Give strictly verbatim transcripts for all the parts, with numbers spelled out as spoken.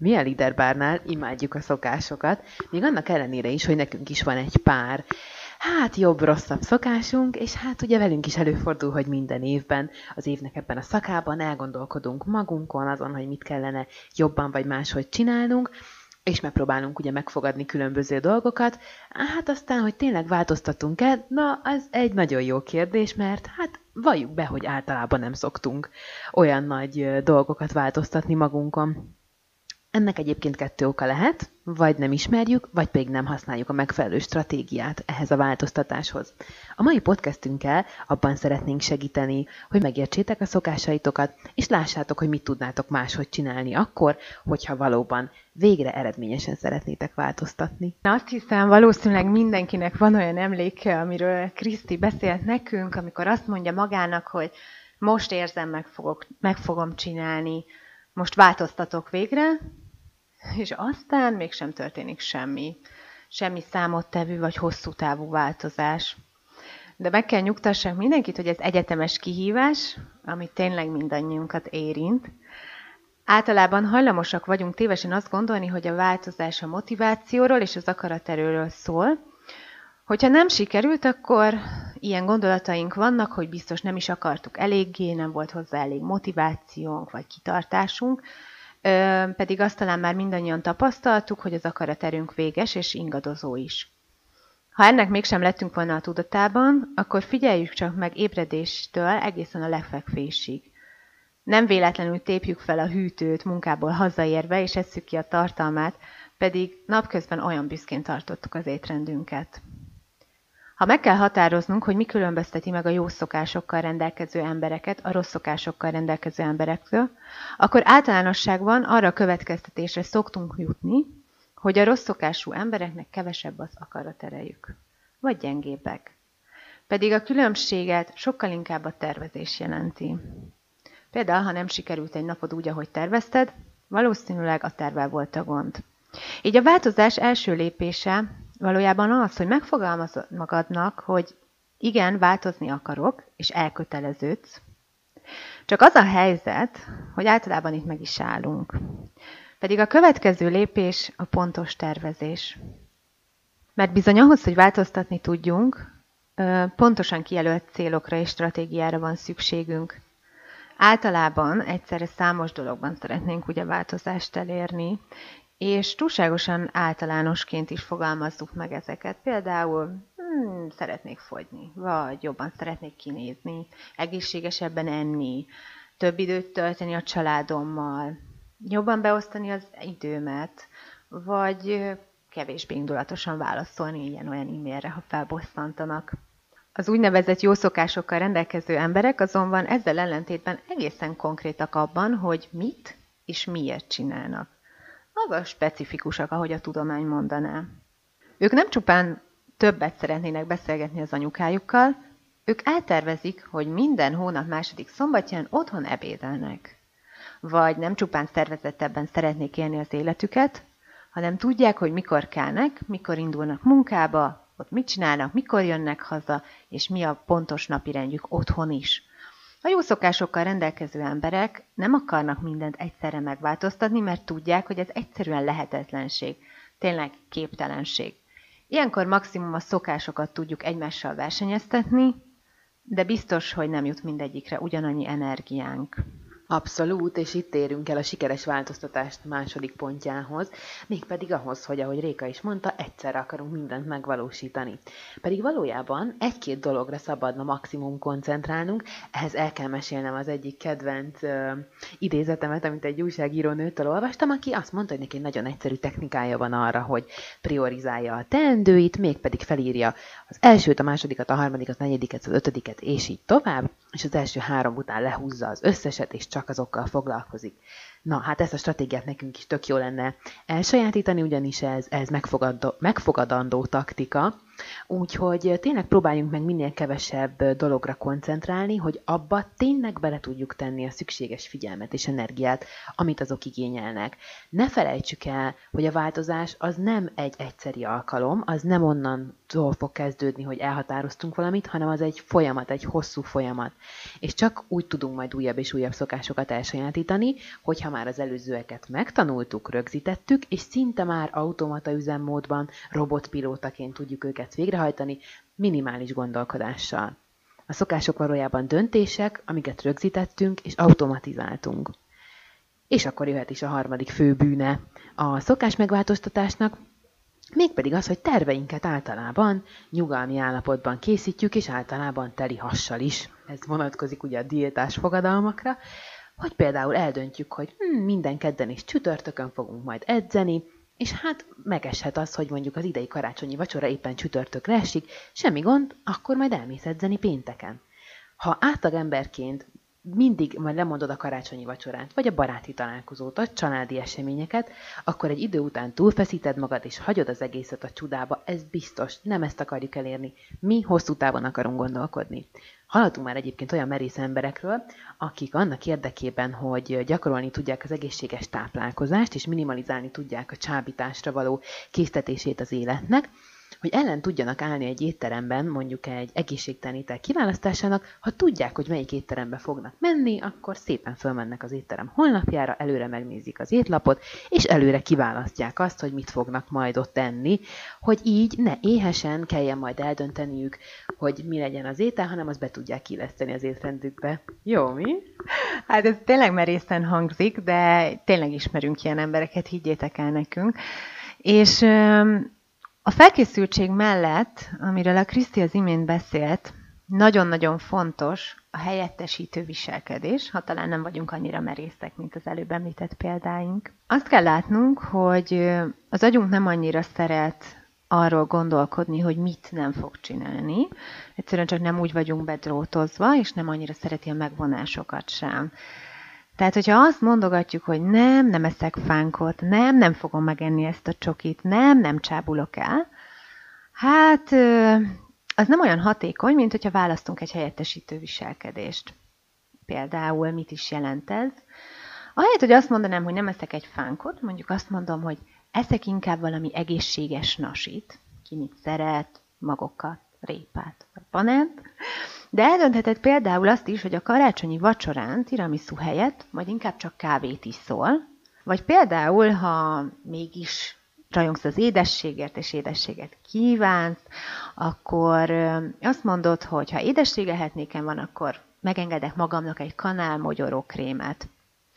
mi a Liderbárnál imádjuk a szokásokat, még annak ellenére is, hogy nekünk is van egy pár, hát jobb-rosszabb szokásunk, és hát ugye velünk is előfordul, hogy minden évben, az évnek ebben a szakában elgondolkodunk magunkon, azon, hogy mit kellene jobban vagy máshogy csinálnunk, és megpróbálunk ugye megfogadni különböző dolgokat. Hát aztán, hogy tényleg változtatunk-e, na, az egy nagyon jó kérdés, mert hát valljuk be, hogy általában nem szoktunk olyan nagy dolgokat változtatni magunkon. Ennek egyébként kettő oka lehet, vagy nem ismerjük, vagy pedig nem használjuk a megfelelő stratégiát ehhez a változtatáshoz. A mai podcastünkkel abban szeretnénk segíteni, hogy megértsétek a szokásaitokat, és lássátok, hogy mit tudnátok máshogy csinálni akkor, hogyha valóban végre eredményesen szeretnétek változtatni. Azt hiszem, valószínűleg mindenkinek van olyan emléke, amiről Kriszti beszélt nekünk, amikor azt mondja magának, hogy most érzem, meg, fogok, meg fogom csinálni, most változtatok végre, és aztán mégsem történik semmi. Semmi számottevő vagy hosszú távú változás. De meg kell nyugtassak mindenkit, hogy ez egyetemes kihívás, ami tényleg mindannyiunkat érint. Általában hajlamosak vagyunk tévesen azt gondolni, hogy a változás a motivációról és az akaraterőről szól. Hogyha nem sikerült, akkor ilyen gondolataink vannak, hogy biztos nem is akartuk eléggé, nem volt hozzá elég motivációnk vagy kitartásunk, pedig azt talán már mindannyian tapasztaltuk, hogy az akaraterőnk véges és ingadozó is. Ha ennek mégsem lettünk volna a tudatában, akkor figyeljük csak meg ébredéstől egészen a legfekvésig. Nem véletlenül tépjük fel a hűtőt munkából hazaérve, és esszük ki a tartalmát, pedig napközben olyan büszkén tartottuk az étrendünket. Ha meg kell határoznunk, hogy mi különbözteti meg a jó szokásokkal rendelkező embereket a rossz szokásokkal rendelkező emberektől, akkor általánosságban arra a következtetésre szoktunk jutni, hogy a rossz szokású embereknek kevesebb az akaraterejük, vagy gyengébbek. Pedig a különbséget sokkal inkább a tervezés jelenti. Például, ha nem sikerült egy napod úgy, ahogy tervezted, valószínűleg a tervvel volt a gond. Így a változás első lépése valójában az, hogy megfogalmazod magadnak, hogy igen, változni akarok, és elköteleződsz. Csak az a helyzet, hogy általában itt meg is állunk. Pedig a következő lépés a pontos tervezés. Mert bizony ahhoz, hogy változtatni tudjunk, pontosan kijelölt célokra és stratégiára van szükségünk. Általában egyszerre számos dologban szeretnénk ugye változást elérni, és túlságosan általánosként is fogalmazzuk meg ezeket. Például hmm, szeretnék fogyni, vagy jobban szeretnék kinézni, egészségesebben enni, több időt tölteni a családommal, jobban beosztani az időmet, vagy kevésbé indulatosan válaszolni ilyen-olyan e-mailre, ha felbosszantanak. Az úgynevezett jó szokásokkal rendelkező emberek azonban ezzel ellentétben egészen konkrétak abban, hogy mit és miért csinálnak. Maga specifikusak, ahogy a tudomány mondaná. Ők nem csupán többet szeretnének beszélgetni az anyukájukkal, ők eltervezik, hogy minden hónap második szombatján otthon ebédelnek. Vagy nem csupán szervezettebben szeretnék élni az életüket, hanem tudják, hogy mikor kelnek, mikor indulnak munkába, ott mit csinálnak, mikor jönnek haza, és mi a pontos napirendjük otthon is. A jó szokásokkal rendelkező emberek nem akarnak mindent egyszerre megváltoztatni, mert tudják, hogy ez egyszerűen lehetetlenség, tényleg képtelenség. Ilyenkor maximum a szokásokat tudjuk egymással versenyeztetni, de biztos, hogy nem jut mindegyikre ugyanannyi energiánk. Abszolút, és itt érünk el a sikeres változtatást második pontjához, mégpedig ahhoz, hogy ahogy Réka is mondta, egyszerre akarunk mindent megvalósítani. Pedig valójában egy-két dologra szabadna maximum koncentrálnunk, ehhez el kell mesélnem az egyik kedvenc uh, idézetemet, amit egy újságíró nőtől olvastam, aki azt mondta, hogy neki egy nagyon egyszerű technikája van arra, hogy priorizálja a teendőit, mégpedig felírja az elsőt, a másodikat, a harmadikat, a negyediket, az ötödiket, és így tovább, és az első három után lehúzza az összeset, és csak azokkal foglalkozik. Na, hát ezt a stratégiát nekünk is tök jó lenne elsajátítani, ugyanis ez, ez megfogadó, megfogadandó taktika, Úgyhogy tényleg próbáljunk meg minél kevesebb dologra koncentrálni, hogy abba tényleg bele tudjuk tenni a szükséges figyelmet és energiát, amit azok igényelnek. Ne felejtsük el, hogy a változás az nem egy egyszeri alkalom, az nem onnantól fog kezdődni, hogy elhatároztunk valamit, hanem az egy folyamat, egy hosszú folyamat. És csak úgy tudunk majd újabb és újabb szokásokat elsajátítani, hogyha már az előzőeket megtanultuk, rögzítettük, és szinte már automata üzemmódban, robotpilótaként tudjuk őket végrehajtani, minimális gondolkodással. A szokások valójában döntések, amiket rögzítettünk és automatizáltunk. És akkor jöhet is a harmadik fő bűne a szokás megváltoztatásnak, mégpedig az, hogy terveinket általában nyugalmi állapotban készítjük, és általában teli hassal is. Ez vonatkozik ugye a diétás fogadalmakra, hogy például eldöntjük, hogy hm, minden kedden és csütörtökön fogunk majd edzeni, és hát megeshet az, hogy mondjuk az idei karácsonyi vacsora éppen csütörtökre esik, semmi gond, akkor majd elmész edzeni pénteken. Ha átlagemberként mindig majd lemondod a karácsonyi vacsorát, vagy a baráti találkozót, a családi eseményeket, akkor egy idő után túlfeszíted magad, és hagyod az egészet a csudába. Ez biztos, nem ezt akarjuk elérni. Mi hosszú távon akarunk gondolkodni. Hallottunk már egyébként olyan merész emberekről, akik annak érdekében, hogy gyakorolni tudják az egészséges táplálkozást, és minimalizálni tudják a csábításra való késztetését az életnek, hogy ellen tudjanak állni egy étteremben, mondjuk egy egészségtelen étel kiválasztásának, ha tudják, hogy melyik étterembe fognak menni, akkor szépen fölmennek az étterem honlapjára, előre megnézik az étlapot, és előre kiválasztják azt, hogy mit fognak majd ott enni, hogy így ne éhesen kelljen majd eldönteniük, hogy mi legyen az étel, hanem azt be tudják illeszteni az étrendükbe. Jó, mi? Hát ez tényleg merészen hangzik, de tényleg ismerünk ilyen embereket, higgyétek el nekünk. És a felkészültség mellett, amiről a Kriszti az imént beszélt, nagyon-nagyon fontos a helyettesítő viselkedés, ha talán nem vagyunk annyira merészek, mint az előbb említett példáink. Azt kell látnunk, hogy az agyunk nem annyira szeret arról gondolkodni, hogy mit nem fog csinálni. Egyszerűen csak nem úgy vagyunk bedrótozva, és nem annyira szereti a megvonásokat sem. Tehát, hogyha azt mondogatjuk, hogy nem, nem eszek fánkot, nem, nem fogom megenni ezt a csokit, nem, nem csábulok el, hát az nem olyan hatékony, mint hogyha választunk egy helyettesítő viselkedést. Például mit is jelent ez? Ahelyett, hogy azt mondanám, hogy nem eszek egy fánkot, mondjuk azt mondom, hogy eszek inkább valami egészséges nasit, ki mit szeret, magokat, répát, vagy banánt, de eldöntheted például azt is, hogy a karácsonyi vacsorán tiramisu helyett majd inkább csak kávét iszol, vagy például, ha mégis rajongsz az édességért, és édességet kívánsz, akkor azt mondod, hogy ha édességelhetnéken van, akkor megengedek magamnak egy kanál mogyorókrémet.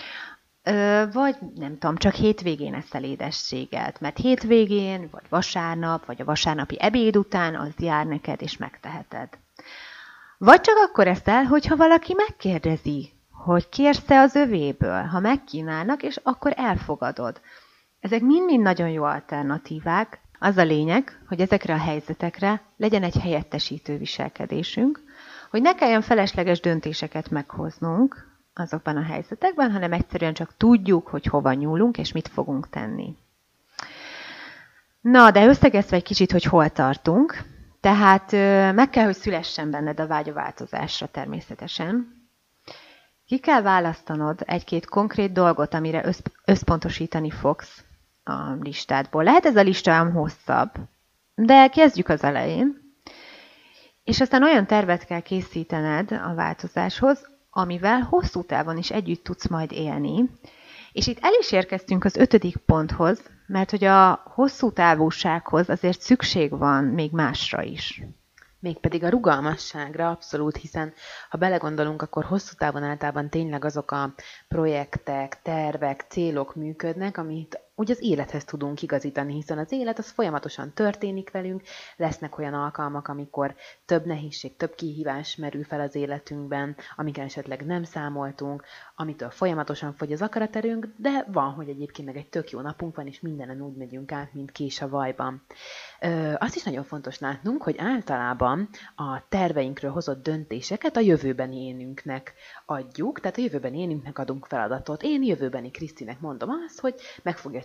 Vagy nem tudom, csak hétvégén eszel édességet, mert hétvégén, vagy vasárnap, vagy a vasárnapi ebéd után az jár neked, és megteheted. Vagy csak akkor eszel, hogyha valaki megkérdezi, hogy kérsz-e az övéből, ha megkínálnak, és akkor elfogadod. Ezek mind-mind nagyon jó alternatívák. Az a lényeg, hogy ezekre a helyzetekre legyen egy helyettesítő viselkedésünk, hogy ne kelljen felesleges döntéseket meghoznunk azokban a helyzetekben, hanem egyszerűen csak tudjuk, hogy hova nyúlunk, és mit fogunk tenni. Na, de összegezve egy kicsit, hogy hol tartunk. Tehát meg kell, hogy szülessen benned a vágy a változásra természetesen. Ki kell választanod egy-két konkrét dolgot, amire összpontosítani fogsz a listádból. Lehet ez a lista ám hosszabb, de kezdjük az elején. És aztán olyan tervet kell készítened a változáshoz, amivel hosszú távon is együtt tudsz majd élni. És itt el is érkeztünk az ötödik ponthoz, mert hogy a hosszú távúsághoz azért szükség van még másra is. Mégpedig a rugalmasságra abszolút, hiszen ha belegondolunk, akkor hosszú távon általában tényleg azok a projektek, tervek, célok működnek, amit úgy az élethez tudunk igazítani, hiszen az élet az folyamatosan történik velünk, lesznek olyan alkalmak, amikor több nehézség, több kihívás merül fel az életünkben, amiken esetleg nem számoltunk, amitől folyamatosan fogy az akaraterőnk, de van, hogy egyébként meg egy tök jó napunk van, és mindenen úgy megyünk át, mint kés a vajban. Ö, azt is nagyon fontos látnunk, hogy általában a terveinkről hozott döntéseket a jövőbeni énünknek adjuk, tehát a jövőbeni énünknek adunk feladatot. Én jövőbeni Krisztinek mondom azt, hogy meg fogja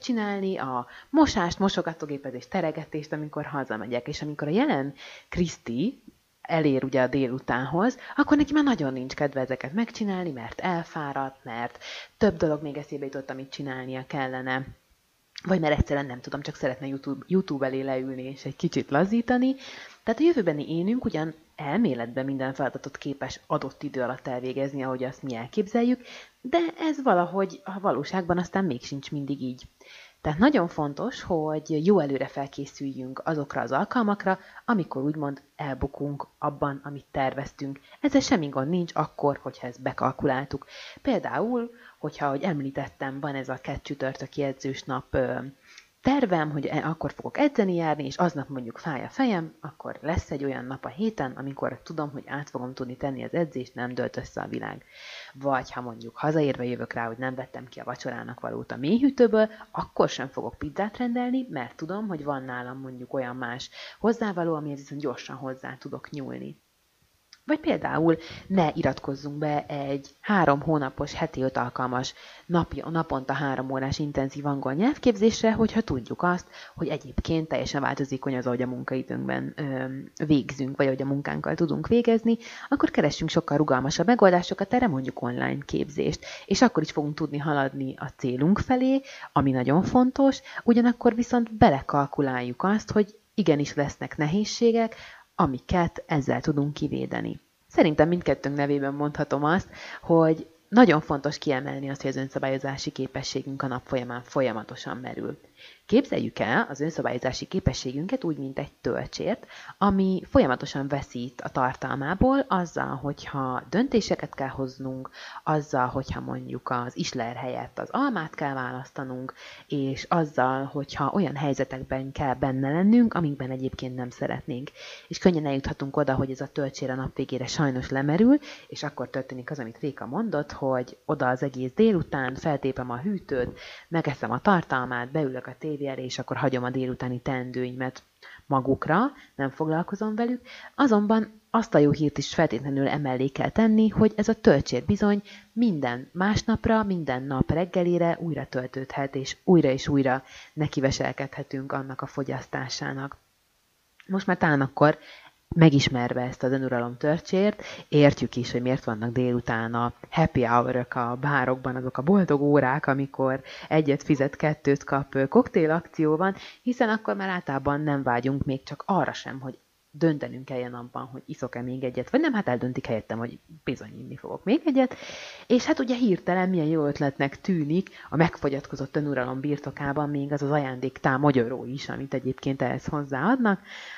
csinálni a mosást, mosogatógépezést, teregetést, amikor hazamegyek. És amikor a jelen Kriszti elér ugye a délutánhoz, akkor neki már nagyon nincs kedve ezeket megcsinálni, mert elfáradt, mert több dolog még eszébe jutott, amit csinálnia kellene. Vagy mert egyszerűen nem tudom, csak szeretne YouTube, YouTube elé leülni és egy kicsit lazítani. Tehát a jövőbeni énünk ugyan elméletben minden feladatot képes adott idő alatt elvégezni, ahogy azt mi elképzeljük, de ez valahogy a valóságban aztán még sincs mindig így. Tehát nagyon fontos, hogy jó előre felkészüljünk azokra az alkalmakra, amikor úgymond elbukunk abban, amit terveztünk. Ezzel semmi gond nincs akkor, hogyha ezt bekalkuláltuk. Például, hogyha, ahogy említettem, van ez a két csütörtöki edzős nap tervem, hogy akkor fogok edzeni járni, és aznap mondjuk fáj a fejem, akkor lesz egy olyan nap a héten, amikor tudom, hogy át fogom tudni tenni az edzést, nem dölt össze a világ. Vagy ha mondjuk hazaérve jövök rá, hogy nem vettem ki a vacsorának valót a mélyhűtőből, akkor sem fogok pizzát rendelni, mert tudom, hogy van nálam mondjuk olyan más hozzávaló, amihez viszont gyorsan hozzá tudok nyúlni. Vagy például ne iratkozzunk be egy három hónapos, heti öt alkalmas, napi, naponta három órás intenzív angol nyelvképzésre, hogyha tudjuk azt, hogy egyébként teljesen változékony az, ahogy a munkaidőnkben ö, végzünk, vagy ahogy a munkánkkal tudunk végezni, akkor keressünk sokkal rugalmasabb megoldásokat, erre mondjuk online képzést. És akkor is fogunk tudni haladni a célunk felé, ami nagyon fontos, ugyanakkor viszont belekalkuláljuk azt, hogy igenis lesznek nehézségek, amiket ezzel tudunk kivédeni. Szerintem mindkettőnk nevében mondhatom azt, hogy nagyon fontos kiemelni azt, hogy az önszabályozási képességünk a nap folyamán folyamatosan merül. Képzeljük el az önszabályozási képességünket úgy, mint egy töltsért, ami folyamatosan veszít a tartalmából azzal, hogyha döntéseket kell hoznunk, azzal, hogyha mondjuk az isler helyett az almát kell választanunk, és azzal, hogyha olyan helyzetekben kell benne lennünk, amikben egyébként nem szeretnénk. És könnyen eljuthatunk oda, hogy ez a töltsér a nap végére sajnos lemerül, és akkor történik az, amit Réka mondott, hogy oda az egész délután feltépem a hűtőt, megeszem a tartalmát, beülök a tévé elé, és akkor hagyom a délutáni teendőimet magukra, nem foglalkozom velük. Azonban azt a jó hírt is feltétlenül emellé kell tenni, hogy ez a töltsér bizony minden másnapra, minden nap reggelére újra töltődhet, és újra és újra nekiveselkedhetünk annak a fogyasztásának. Most már talán akkor megismerve ezt az önuralom töltsért, értjük is, hogy miért vannak délután a happy hour-ök a bárokban, azok a boldog órák, amikor egyet fizet, kettőt kap koktélakció van, hiszen akkor már általában nem vágyunk még csak arra sem, hogy döntenünk kelljen abban, hogy iszok-e még egyet, vagy nem, hát eldöntik helyettem, hogy bizony inni fogok még egyet, és hát ugye hirtelen milyen jó ötletnek tűnik a megfogyatkozott önuralom birtokában még az az ajándéktál magyaró is, amit egyébként ehhez hozzáadnak,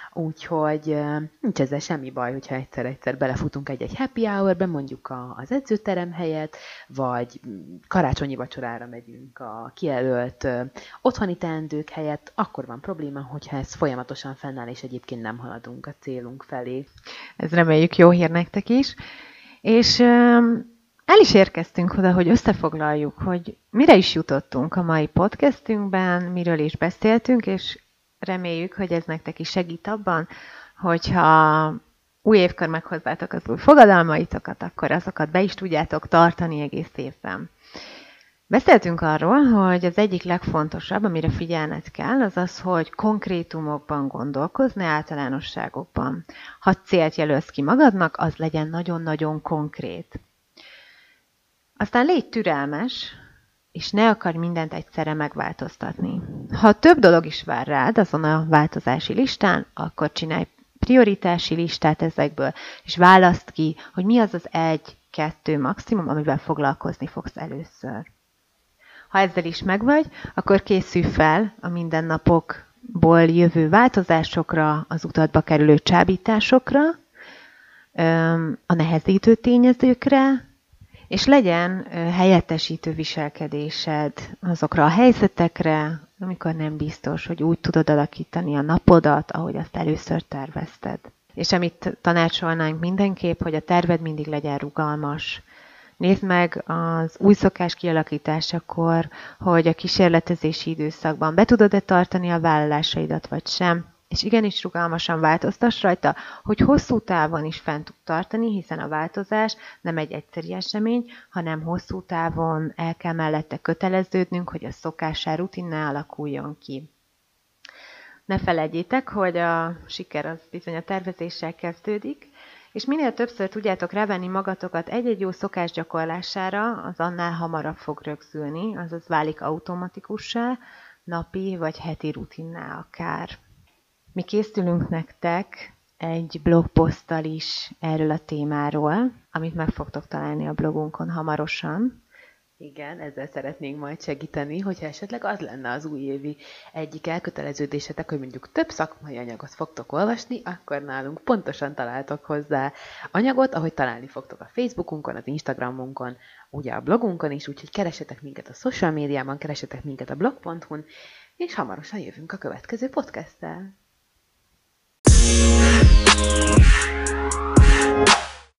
úgyhogy nincs ezzel semmi baj, hogyha egyszer-egyszer belefutunk egy-egy happy hour-be, mondjuk az edzőterem helyett, vagy karácsonyi vacsorára megyünk a kijelölt otthoni teendők helyett, akkor van probléma, hogyha ez folyamatosan fennáll, és egyébként nem haladunk a célunk felé. Ez reméljük jó hír nektek is. És el is érkeztünk oda, hogy összefoglaljuk, hogy mire is jutottunk a mai podcastünkben, miről is beszéltünk, és reméljük, hogy ez nektek is segít abban, hogyha új évkor meghozzátok az új fogadalmaitokat, akkor azokat be is tudjátok tartani egész évben. Beszéltünk arról, hogy az egyik legfontosabb, amire figyelned kell, az az, hogy konkrétumokban gondolkozni, általánosságokban. Ha célt jelölsz ki magadnak, az legyen nagyon-nagyon konkrét. Aztán légy türelmes, és ne akarj mindent egyszerre megváltoztatni. Ha több dolog is vár rád azon a változási listán, akkor csinálj prioritási listát ezekből, és válaszd ki, hogy mi az az egy-kettő maximum, amivel foglalkozni fogsz először. Ha ezzel is megvagy, akkor készülj fel a mindennapokból jövő változásokra, az utadba kerülő csábításokra, a nehezítő tényezőkre, és legyen helyettesítő viselkedésed azokra a helyzetekre, amikor nem biztos, hogy úgy tudod alakítani a napodat, ahogy azt először tervezted. És amit tanácsolnánk mindenképp, hogy a terved mindig legyen rugalmas. Nézd meg az új szokás kialakításakor, hogy a kísérletezési időszakban be tudod-e tartani a vállalásaidat, vagy sem, és igenis rugalmasan változtass rajta, hogy hosszú távon is fent tud tartani, hiszen a változás nem egy egyszeri esemény, hanem hosszú távon el kell mellette köteleződnünk, hogy a szokássá, rutinná alakuljon ki. Ne felejtjétek, hogy a siker az bizony a tervezéssel kezdődik, és minél többször tudjátok rávenni magatokat egy-egy jó szokás gyakorlására, az annál hamarabb fog rögzülni, azaz válik automatikussá, napi vagy heti rutinná akár. Mi készülünk nektek egy blogposzttal is erről a témáról, amit meg fogtok találni a blogunkon hamarosan. Igen, ezzel szeretnénk majd segíteni, hogyha esetleg az lenne az újévi egyik elköteleződésetek, hogy mondjuk több szakmai anyagot fogtok olvasni, akkor nálunk pontosan találtok hozzá anyagot, ahogy találni fogtok a Facebookunkon, az Instagramunkon, ugye a blogunkon is, úgyhogy keresetek minket a social médiában, keresetek minket a blog pont hu-n, és hamarosan jövünk a következő podcasttel.